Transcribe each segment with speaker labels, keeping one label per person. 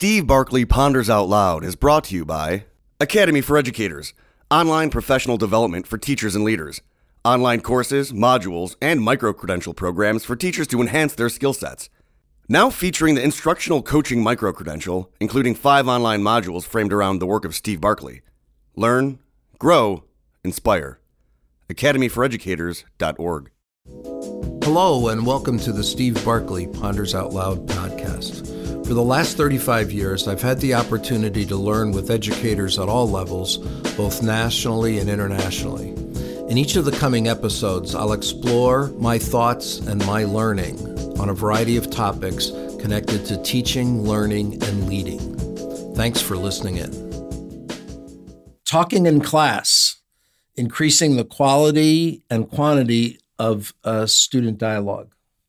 Speaker 1: Steve Barkley Ponders Out Loud is brought to you by Academy for Educators, online professional development for teachers and leaders, online courses, modules, and micro-credential programs for teachers to enhance their skill sets. Now featuring the Instructional Coaching Micro-Credential, including 5 online modules framed around the work of Steve Barkley. Learn, grow, inspire. academyforeducators.org.
Speaker 2: Hello and welcome to the Steve Barkley Ponders Out Loud podcast. For the last 35 years, I've had the opportunity to learn with educators at all levels, both nationally and internationally. In each of the coming episodes, I'll explore my thoughts and my learning on a variety of topics connected to teaching, learning, and leading. Thanks for listening in. Talking in class, increasing the quality and quantity of student dialogue.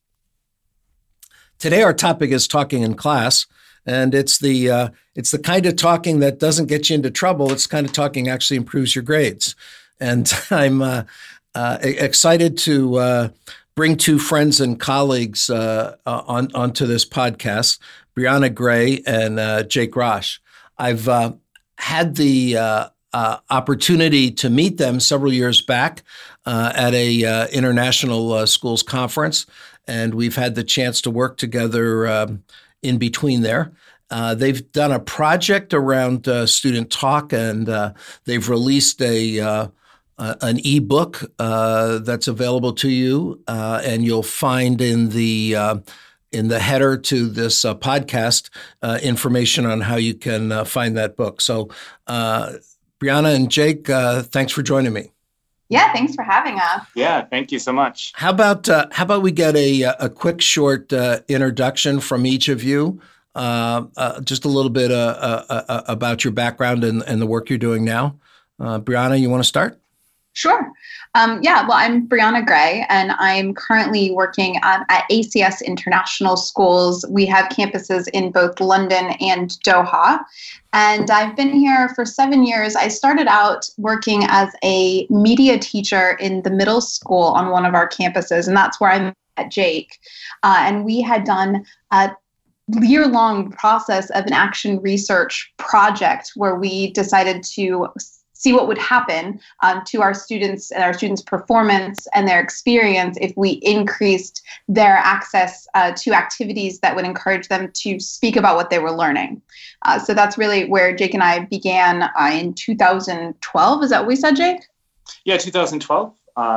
Speaker 2: Today, our topic is talking in class, and it's the kind of talking that doesn't get you into trouble. It's the kind of talking actually improves your grades. And I'm excited to bring 2 friends and colleagues onto this podcast, Brianna Gray and Jake Rosh. I've had the opportunity to meet them several years back at a international schools conference, and we've had the chance to work together in between there. They've done a project around student talk, and they've released an ebook that's available to you, and you'll find in the header to this podcast information on how you can find that book. So, Brianna and Jake, thanks for joining me.
Speaker 3: Yeah, thanks for having us.
Speaker 4: Yeah, thank you so much.
Speaker 2: How about we get a quick, short introduction from each of you, just a little bit about your background and the work you're doing now. Brianna, you want to start?
Speaker 3: Sure. I'm Brianna Gray, and I'm currently working at ACS International Schools. We have campuses in both London and Doha. And I've been here for 7 years. I started out working as a media teacher in the middle school on one of our campuses, and that's where I met Jake. And we had done a year-long process of an action research project where we decided to see what would happen to our students and our students' performance and their experience if we increased their access to activities that would encourage them to speak about what they were learning. So that's really where Jake and I began in 2012. Is that what we said, Jake?
Speaker 4: Yeah, 2012.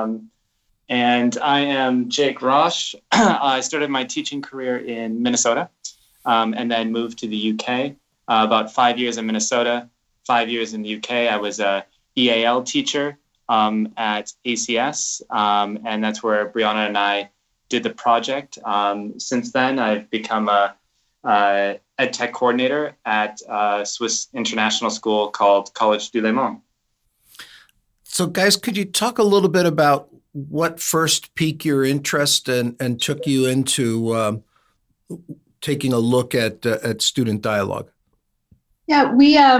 Speaker 4: And I am Jake Rosh. I started my teaching career in Minnesota and then moved to the UK. About 5 years in Minnesota, 5 years in the UK. I was a EAL teacher at ACS, and that's where Brianna and I did the project. Since then, I've become a ed tech coordinator at a Swiss international school called Collège du Léman.
Speaker 2: So, guys, could you talk a little bit about what first piqued your interest and took you into taking a look at student dialogue?
Speaker 3: Yeah,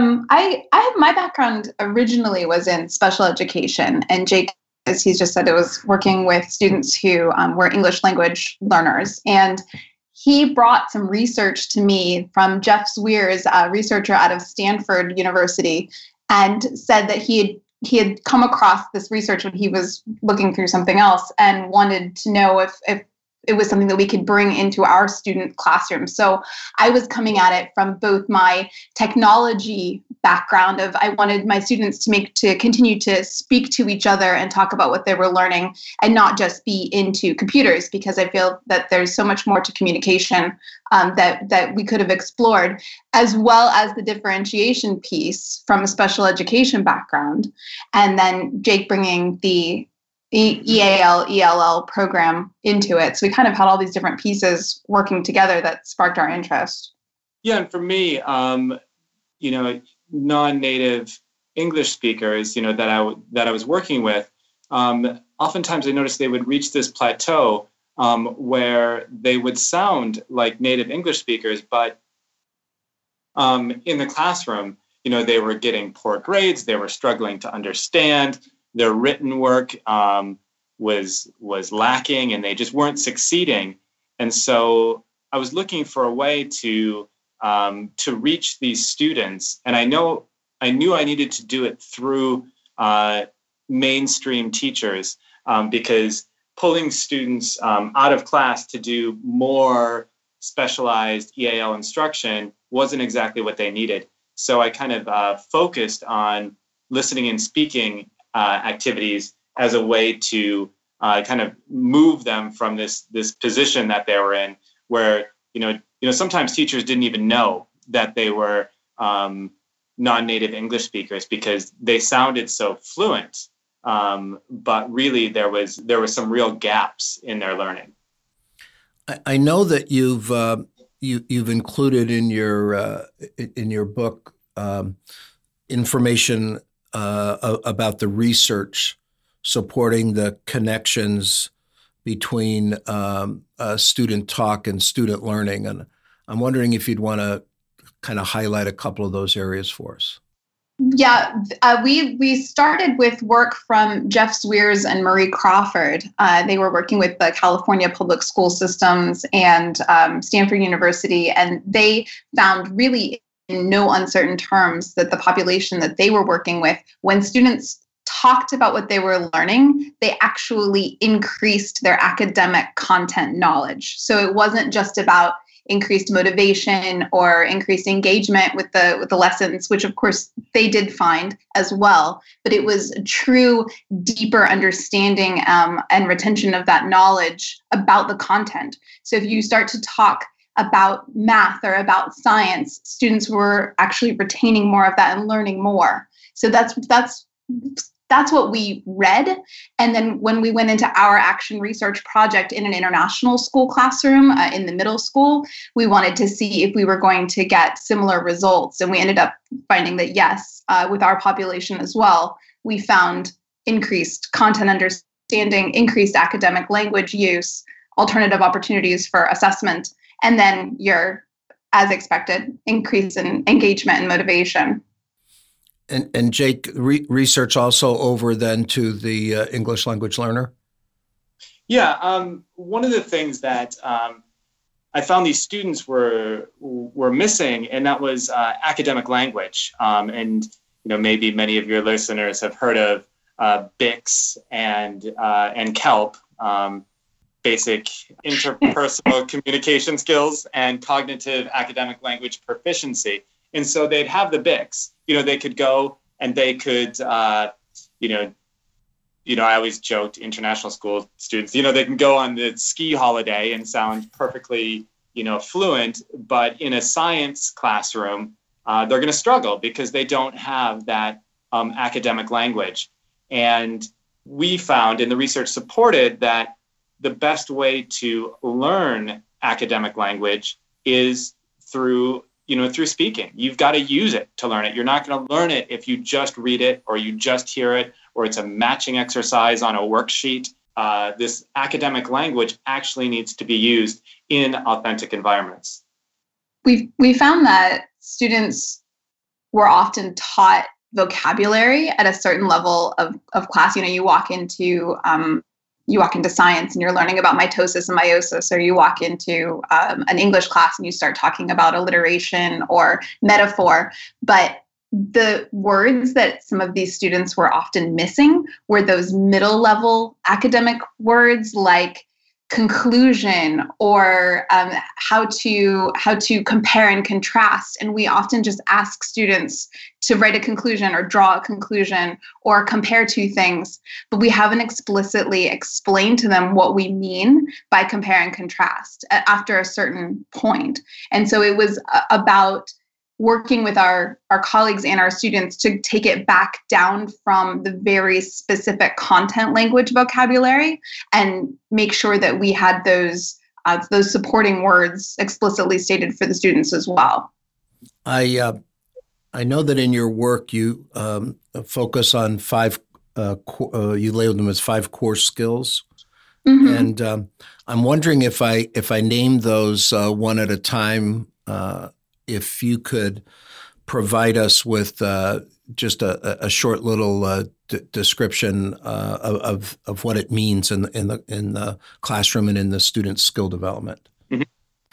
Speaker 3: my background originally was in special education, and Jake, as he's just said, it was working with students who were English language learners. And he brought some research to me from Jeff Swears, a researcher out of Stanford University, and said that he had come across this research when he was looking through something else and wanted to know if it was something that we could bring into our student classroom. So I was coming at it from both my technology background of I wanted my students to continue to speak to each other and talk about what they were learning and not just be into computers, because I feel that there's so much more to communication that we could have explored, as well as the differentiation piece from a special education background. And then Jake bringing the EAL, ELL program into it. So we kind of had all these different pieces working together that sparked our interest.
Speaker 4: Yeah, and for me, non-native English speakers, that I was working with, oftentimes I noticed they would reach this plateau where they would sound like native English speakers, but in the classroom, they were getting poor grades, they were struggling to understand. Their written work was lacking, and they just weren't succeeding. And so I was looking for a way to to reach these students. And I knew I needed to do it through mainstream teachers, because pulling students out of class to do more specialized EAL instruction wasn't exactly what they needed. So I kind of focused on listening and speaking activities as a way to kind of move them from this position that they were in, where sometimes teachers didn't even know that they were non-native English speakers because they sounded so fluent, but really there was some real gaps in their learning.
Speaker 2: I know that you've included in your book information about the research supporting the connections between student talk and student learning, and I'm wondering if you'd want to kind of highlight a couple of those areas for us.
Speaker 3: Yeah, we started with work from Jeff Swears and Marie Crawford. They were working with the California Public School Systems and Stanford University, and they found really in no uncertain terms that the population that they were working with, when students talked about what they were learning, they actually increased their academic content knowledge. So it wasn't just about increased motivation or increased engagement with the lessons, which of course they did find as well, but it was a true deeper understanding and retention of that knowledge about the content. So if you start to talk about math or about science, students were actually retaining more of that and learning more. So that's what we read. And then when we went into our action research project in an international school classroom in the middle school, we wanted to see if we were going to get similar results. And we ended up finding that yes, with our population as well, we found increased content understanding, increased academic language use, alternative opportunities for assessment, and then as expected, increase in engagement and motivation.
Speaker 2: And Jake, research also over then to the English language learner?
Speaker 4: Yeah, one of the things that I found these students were missing, and that was academic language. And maybe many of your listeners have heard of BICS and KELP, basic interpersonal communication skills and cognitive academic language proficiency. And so they'd have the BICS. They could go and they could, I always joked international school students, they can go on the ski holiday and sound perfectly, fluent, but in a science classroom, they're going to struggle because they don't have that academic language. And we found, and the research supported, that the best way to learn academic language is through speaking. You've got to use it to learn it. You're not going to learn it if you just read it or you just hear it or it's a matching exercise on a worksheet. This academic language actually needs to be used in authentic environments.
Speaker 3: We found that students were often taught vocabulary at a certain level of class. You walk into science and you're learning about mitosis and meiosis, or you walk into an English class and you start talking about alliteration or metaphor. But the words that some of these students were often missing were those middle level academic words like conclusion or how to compare and contrast. And we often just ask students to write a conclusion or draw a conclusion or compare two things, but we haven't explicitly explained to them what we mean by compare and contrast after a certain point. And so it was about working with our colleagues and our students to take it back down from the very specific content language vocabulary and make sure that we had those supporting words explicitly stated for the students as well.
Speaker 2: I know that in your work you focus on five, you label them as 5 core skills. Mm-hmm. And I'm wondering if I name those one at a time, if you could provide us with just a short little description of what it means in the classroom and in the student skill development.
Speaker 4: Mm-hmm.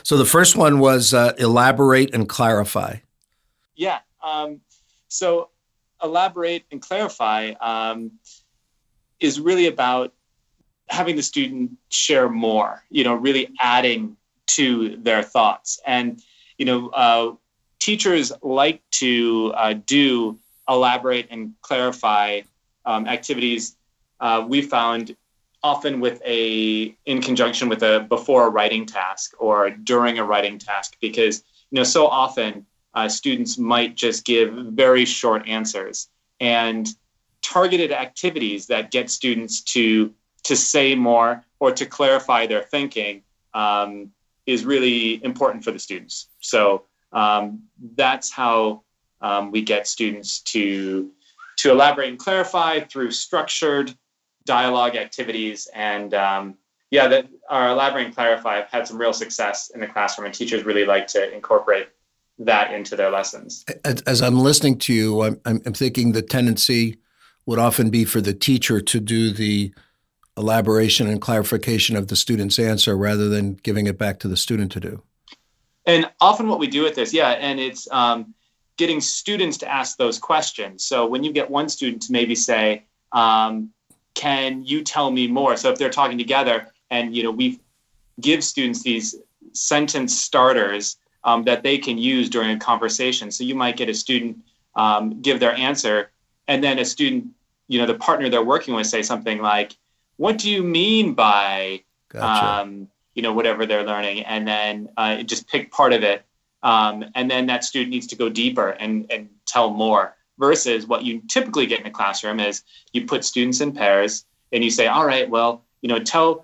Speaker 2: So the first one was elaborate and clarify.
Speaker 4: Yeah. So elaborate and clarify is really about having the student share more, really adding to their thoughts. And, teachers like to do elaborate and clarify activities. We found often in conjunction with before a writing task or during a writing task, because, so often students might just give very short answers, and targeted activities that get students to say more or to clarify their thinking is really important for the students. So that's how we get students to elaborate and clarify through structured dialogue activities. And that our elaborate and clarify have had some real success in the classroom, and teachers really like to incorporate that into their lessons.
Speaker 2: As I'm listening to you, I'm thinking the tendency would often be for the teacher to do the elaboration and clarification of the student's answer rather than giving it back to the student to do.
Speaker 4: And often what we do with this, and it's getting students to ask those questions. So when you get one student to maybe say, can you tell me more? So if they're talking together and, we give students these sentence starters that they can use during a conversation. So you might get a student give their answer, and then a student, the partner they're working with, say something like, what do you mean by,
Speaker 2: Gotcha.
Speaker 4: Whatever they're learning? And then just pick part of it. And then that student needs to go deeper and tell more, versus what you typically get in a classroom is you put students in pairs and you say, all right, well, tell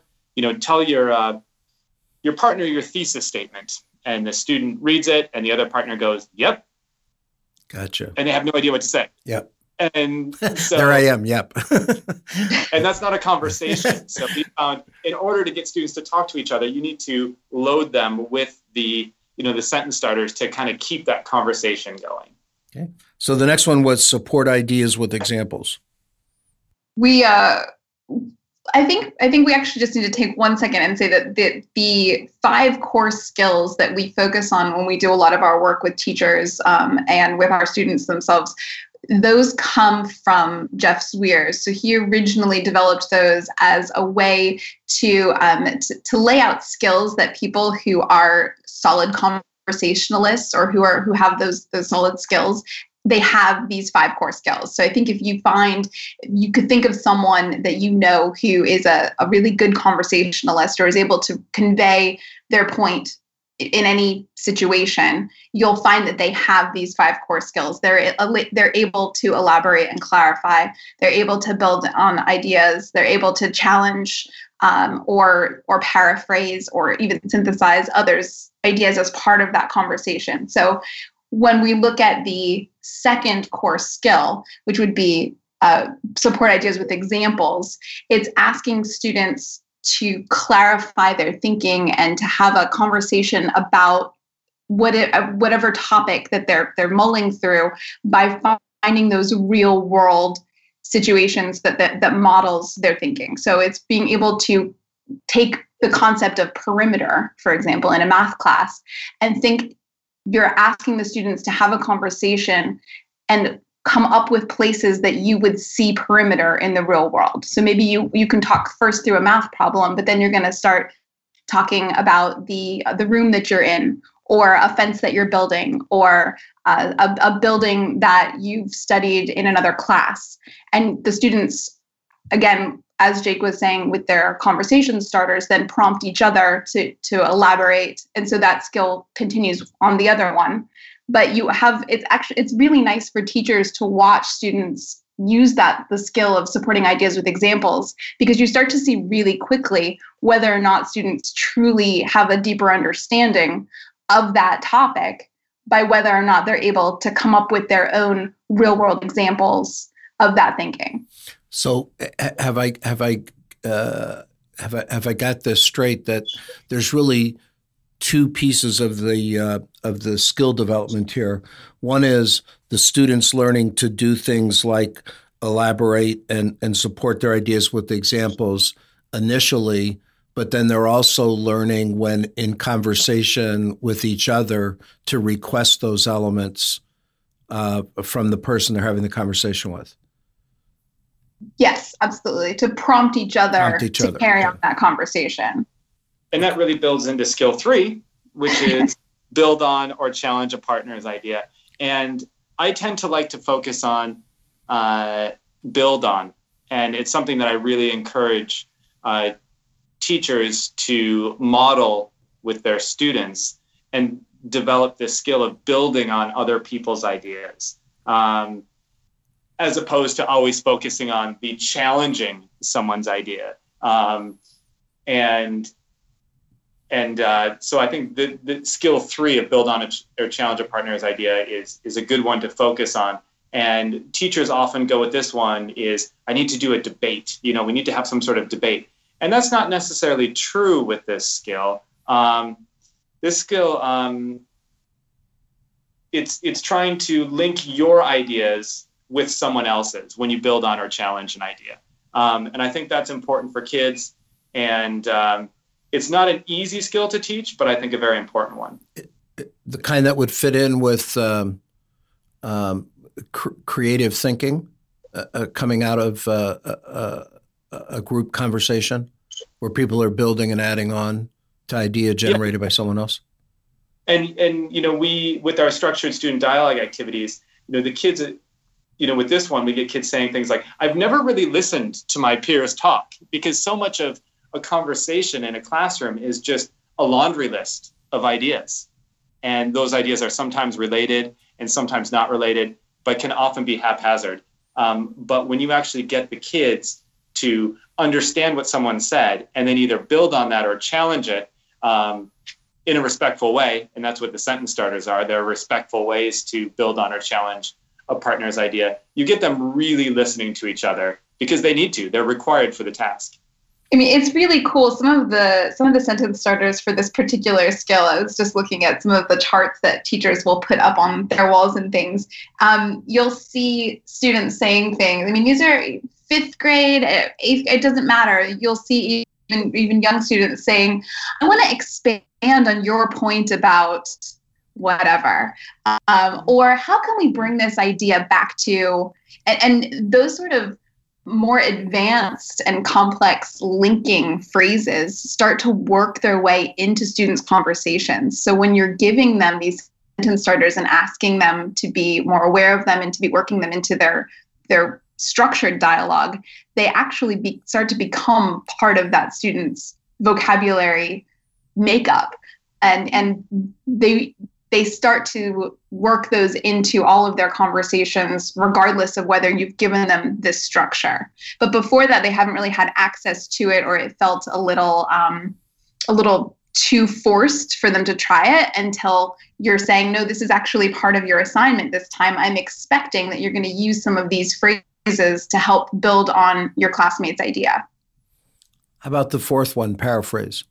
Speaker 4: your partner your thesis statement. And the student reads it and the other partner goes, yep.
Speaker 2: Gotcha.
Speaker 4: And they have no idea what to say.
Speaker 2: Yep.
Speaker 4: And so
Speaker 2: there I am. Yep.
Speaker 4: And that's not a conversation. So we found in order to get students to talk to each other, you need to load them with the sentence starters to kind of keep that conversation going.
Speaker 2: Okay. So the next one was support ideas with examples.
Speaker 3: I think we actually just need to take 1 second and say that the 5 core skills that we focus on when we do a lot of our work with teachers and with our students themselves, those come from Jeff Sweers. So he originally developed those as a way to lay out skills that people who are solid conversationalists or who have those solid skills, they have these 5 core skills. So I think if you could think of someone that who is a really good conversationalist or is able to convey their point in any situation, you'll find that they have these 5 core skills. They're able to elaborate and clarify. They're able to build on ideas. They're able to challenge or paraphrase or even synthesize others' ideas as part of that conversation. So when we look at the second core skill, which would be support ideas with examples, it's asking students to clarify their thinking and to have a conversation about whatever topic that they're mulling through by finding those real world situations that models their thinking. So it's being able to take the concept of perimeter, for example, in a math class, and think you're asking the students to have a conversation and come up with places that you would see perimeter in the real world. So maybe you can talk first through a math problem, but then you're going to start talking about the room that you're in, or a fence that you're building, or a building that you've studied in another class. And the students, again, as Jake was saying, with their conversation starters, then prompt each other to elaborate. And so that skill continues on the other one. But it's really nice for teachers to watch students use the skill of supporting ideas with examples, because you start to see really quickly whether or not students truly have a deeper understanding of that topic by whether or not they're able to come up with their own real world examples of that thinking.
Speaker 2: So have I got this straight, that there's really 2 pieces of the skill development here? One is the students learning to do things like elaborate and support their ideas with examples initially, but then they're also learning when in conversation with each other to request those elements from the person they're having the conversation with.
Speaker 3: Yes, absolutely. To prompt each other to carry on that conversation.
Speaker 4: And that really builds into skill 3, which is build on or challenge a partner's idea. And I tend to like to focus on build on. And it's something that I really encourage teachers to model with their students and develop this skill of building on other people's ideas, as opposed to always focusing on the challenging someone's idea. So I think the skill 3 of build on or challenge a partner's idea is a good one to focus on. And teachers often go with this one is, I need to do a debate. We need to have some sort of debate. And that's not necessarily true with this skill. This skill, it's trying to link your ideas with someone else's when you build on or challenge an idea. And I think that's important for kids. And it's not an easy skill to teach, but I think a very important one.
Speaker 2: The kind that would fit in with creative thinking coming out of a group conversation where people are building and adding on to idea generated by someone else.
Speaker 4: And we, with our structured student dialogue activities, the kids, with this one, we get kids saying things like, I've never really listened to my peers talk, because so much of a conversation in a classroom is just a laundry list of ideas. And those ideas are sometimes related and sometimes not related, but can often be haphazard. But when you actually get the kids to understand what someone said and then either build on that or challenge it in a respectful way, and that's what the sentence starters are, they're respectful ways to build on or challenge a partner's idea, you get them really listening to each other because they need to. They're required for the task.
Speaker 3: I mean, it's really cool. Some of the sentence starters for this particular skill, I was just looking at some of the charts that teachers will put up on their walls and things. You'll see students saying things. I mean, these are 5th grade, 8th, it doesn't matter. You'll see even young students saying, I want to expand on your point about whatever. Or how can we bring this idea back to, and those sort of more advanced and complex linking phrases start to work their way into students' conversations. So when you're giving them these sentence starters and asking them to be more aware of them and to be working them into their structured dialogue, they actually start to become part of that student's vocabulary makeup. And they start to work those into all of their conversations, regardless of whether you've given them this structure. But before that, they haven't really had access to it, or it felt a little too forced for them to try it until you're saying, no, this is actually part of your assignment this time. I'm expecting that you're going to use some of these phrases to help build on your classmate's idea.
Speaker 2: How about the 4th one, paraphrase?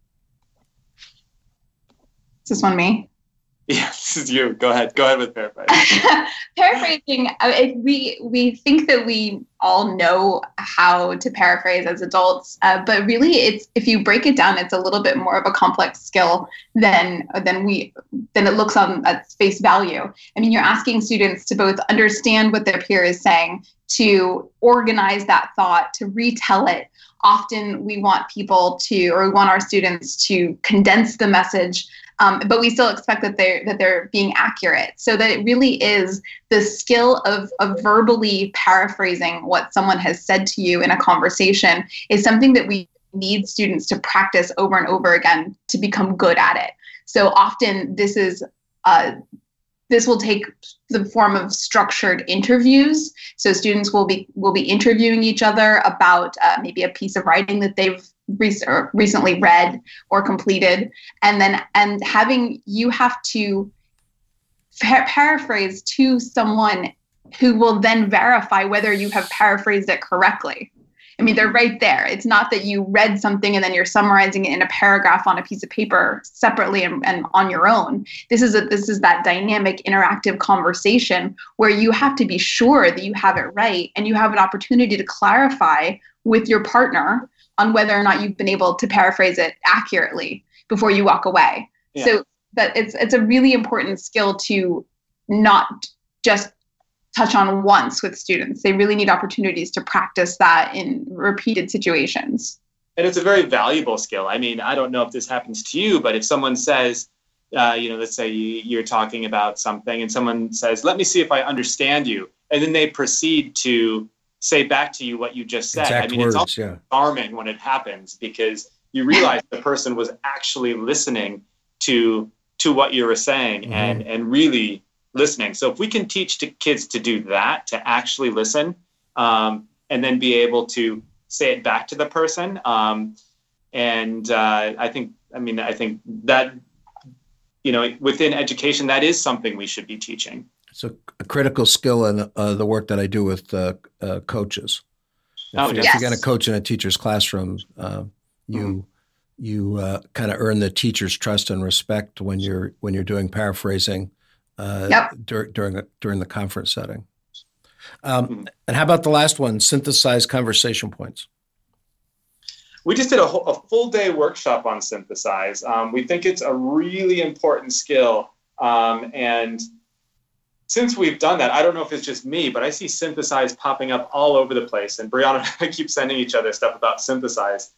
Speaker 3: Is this one me?
Speaker 4: Yeah, this is you. Go ahead with paraphrasing.
Speaker 3: Paraphrasing, we think that we all know how to paraphrase as adults, but really, if you break it down, it's a little bit more of a complex skill than it looks on at face value. I mean, you're asking students to both understand what their peer is saying, to organize that thought, to retell it. Often we want our students to condense the message, but we still expect that they're being accurate. So that it really is the skill of verbally paraphrasing what someone has said to you in a conversation is something that we need students to practice over and over again to become good at it. So often this will take the form of structured interviews. So students will be interviewing each other about maybe a piece of writing that they've recently read or completed, and having you have to paraphrase to someone who will then verify whether you have paraphrased it correctly. I mean, they're right there. It's not that you read something and then you're summarizing it in a paragraph on a piece of paper separately and on your own. This is that dynamic, interactive conversation where you have to be sure that you have it right, and you have an opportunity to clarify with your partner on whether or not you've been able to paraphrase it accurately before you walk away. Yeah. So that it's a really important skill to not just touch on once with students. They really need opportunities to practice that in repeated situations.
Speaker 4: And it's a very valuable skill. I mean, I don't know if this happens to you, but if someone says, let's say you're talking about something and someone says, let me see if I understand you. And then they proceed to say back to you what you just said.
Speaker 2: Exact words,
Speaker 4: it's alarming when it happens, because you realize the person was actually listening to what you were saying, mm-hmm. and really listening. So if we can teach kids to do that, to actually listen, and then be able to say it back to the person. I think that, within education, that is something we should be teaching.
Speaker 2: It's a critical skill in the work that I do with coaches. If you're going to coach in a teacher's classroom, you kind of earn the teacher's trust and respect when you're doing paraphrasing during the conference setting. And how about the last one, synthesize conversation points?
Speaker 4: We just did a full day workshop on synthesize. We think it's a really important skill. And since we've done that, I don't know if it's just me, but I see synthesize popping up all over the place. And Brianna and I keep sending each other stuff about synthesize.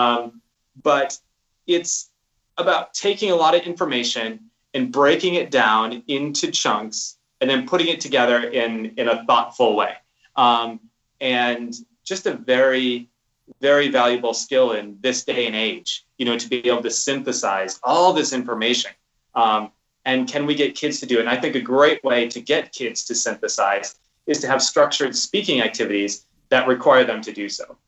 Speaker 4: But it's about taking a lot of information and breaking it down into chunks and then putting it together in a thoughtful way. And just a very, very valuable skill in this day and age, to be able to synthesize all this information. And can we get kids to do it? And I think a great way to get kids to synthesize is to have structured speaking activities that require them to do so.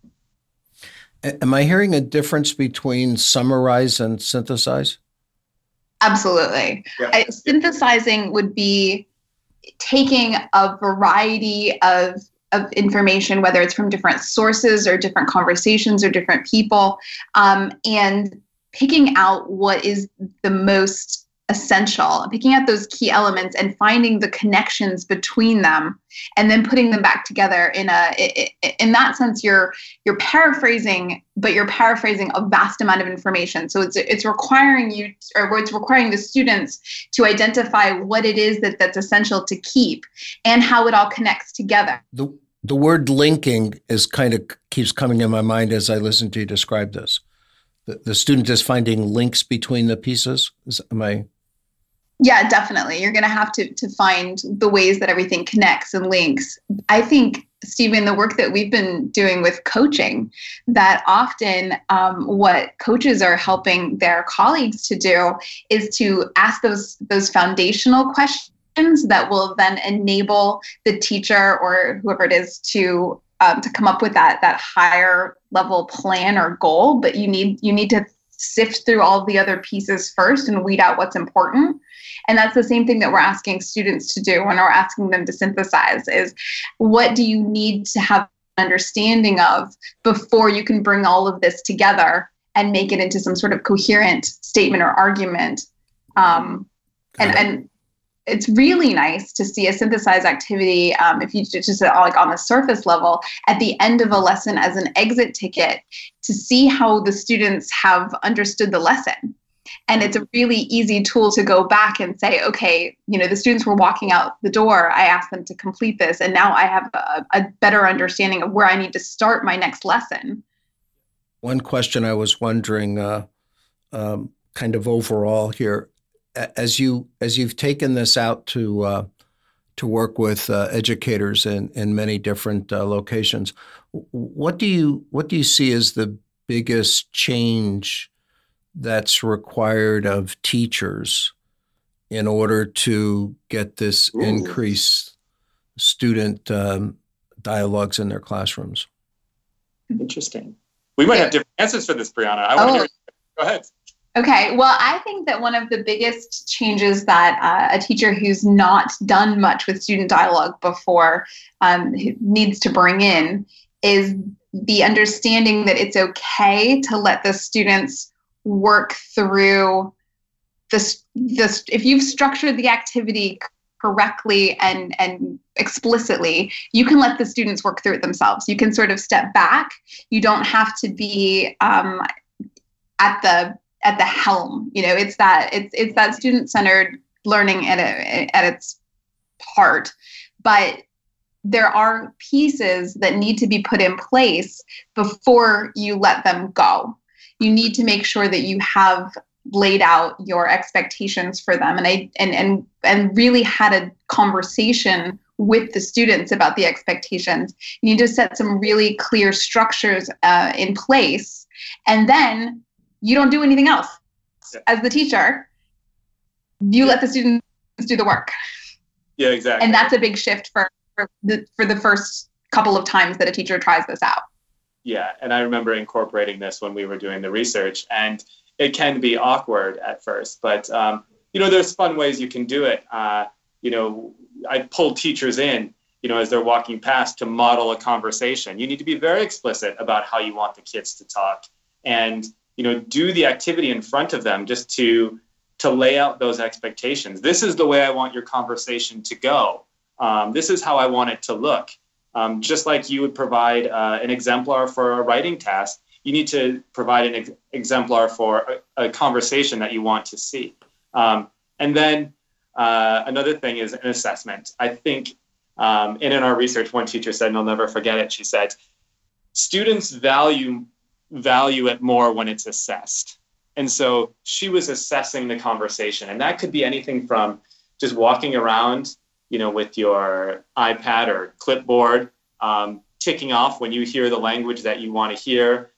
Speaker 2: Am I hearing a difference between summarize and synthesize?
Speaker 3: Absolutely. Yeah. Synthesizing would be taking a variety of information, whether it's from different sources or different conversations or different people, and picking out what is the most essential, picking out those key elements and finding the connections between them, and then putting them back together in that sense, you're paraphrasing, but you're paraphrasing a vast amount of information. So it's requiring you, or it's requiring the students to identify what it is that's essential to keep and how it all connects together.
Speaker 2: The word linking keeps coming in my mind as I listen to you describe this. The student is finding links between the pieces.
Speaker 3: Yeah, definitely. You're going to have to find the ways that everything connects and links. I think, Stephen, the work that we've been doing with coaching, that often what coaches are helping their colleagues to do is to ask those foundational questions that will then enable the teacher or whoever it is to come up with that higher level plan or goal. But you need to sift through all the other pieces first and weed out what's important. And that's the same thing that we're asking students to do when we're asking them to synthesize, is what do you need to have an understanding of before you can bring all of this together and make it into some sort of coherent statement or argument. And it's really nice to see a synthesized activity, if you just like on the surface level, at the end of a lesson as an exit ticket to see how the students have understood the lesson. And it's a really easy tool to go back and say, okay, the students were walking out the door. I asked them to complete this, and now I have a better understanding of where I need to start my next lesson.
Speaker 2: One question I was wondering, kind of overall here, as you've taken this out to work with educators in many different locations, what do you see as the biggest change that's required of teachers in order to get this increased student dialogues in their classrooms?
Speaker 4: Interesting. We might have different answers for this, Brianna. I want to hear. Go ahead.
Speaker 3: Okay. Well, I think that one of the biggest changes that a teacher who's not done much with student dialogue before needs to bring in is the understanding that it's okay to let the students work through this. If you've structured the activity correctly and explicitly, you can let the students work through it themselves. You can sort of step back. You don't have to be at the helm. It's that student-centered learning at its heart. But there are pieces that need to be put in place before you let them go. You need to make sure that you have laid out your expectations for them and really had a conversation with the students about the expectations. You need to set some really clear structures in place, and then you don't do anything else. As the teacher, you let the students do the work.
Speaker 4: Yeah, exactly.
Speaker 3: And that's a big shift for the first couple of times that a teacher tries this out.
Speaker 4: Yeah, and I remember incorporating this when we were doing the research, and it can be awkward at first, but there's fun ways you can do it. I pull teachers in, as they're walking past to model a conversation. You need to be very explicit about how you want the kids to talk, and do the activity in front of them just to lay out those expectations. This is the way I want your conversation to go. This is how I want it to look. Just like you would provide an exemplar for a writing task, you need to provide an exemplar for a conversation that you want to see. And then another thing is an assessment. I think, and in our research, one teacher said, and I'll never forget it, she said, students value it more when it's assessed. And so she was assessing the conversation. And that could be anything from just walking around, with your iPad or clipboard, ticking off when you hear the language that you want to hear,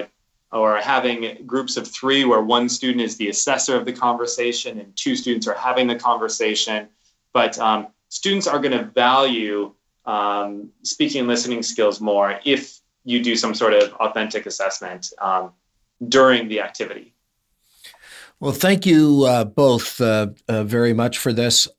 Speaker 4: or having groups of 3 where one student is the assessor of the conversation and 2 students are having the conversation. But students are going to value speaking and listening skills more if you do some sort of authentic assessment during the activity.
Speaker 2: Well, thank you both very much for this.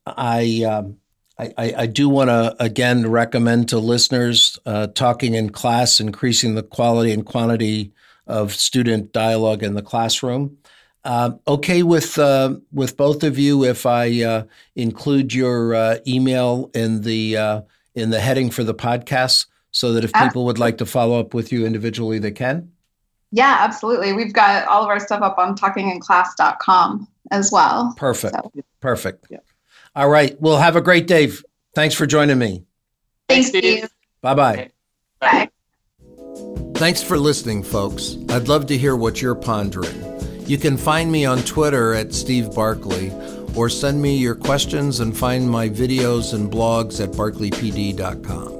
Speaker 2: I do want to, again, recommend to listeners Talking in Class, Increasing the Quality and Quantity of Student Dialogue in the Classroom. Okay with both of you if I include your email in the heading for the podcast so that if people would like to follow up with you individually, they can?
Speaker 3: Yeah, absolutely. We've got all of our stuff up on talkinginclass.com as well.
Speaker 2: Perfect. Yeah. All right. Well, have a great day. Thanks for joining me.
Speaker 3: Thanks, Steve.
Speaker 2: Bye-bye.
Speaker 4: Okay. Bye.
Speaker 2: Thanks for listening, folks. I'd love to hear what you're pondering. You can find me on Twitter at Steve Barkley, or send me your questions and find my videos and blogs at barkleypd.com.